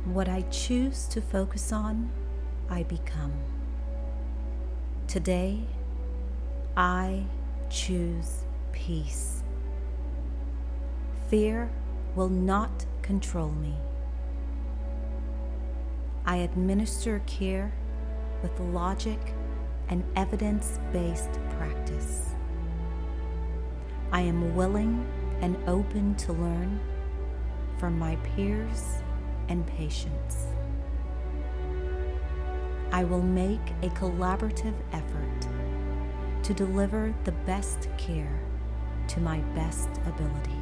What I choose to focus on, I become. Today, I choose peace. Fear will not control me. I administer care with logic and evidence-based practice. I am willing and open to learn from my peers and patients. I will make a collaborative effort to deliver the best care to my best ability.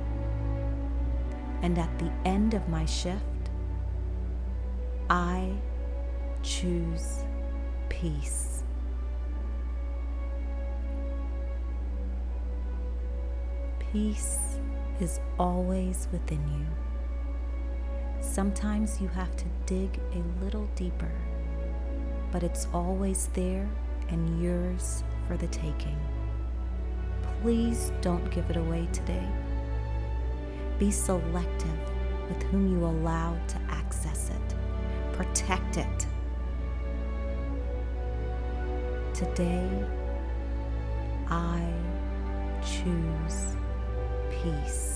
And at the end of my shift, I choose peace. Peace is always within you. Sometimes you have to dig a little deeper, but it's always there and yours for the taking. Please don't give it away today. Be selective with whom you allow to access it. Protect it. Today, I choose peace.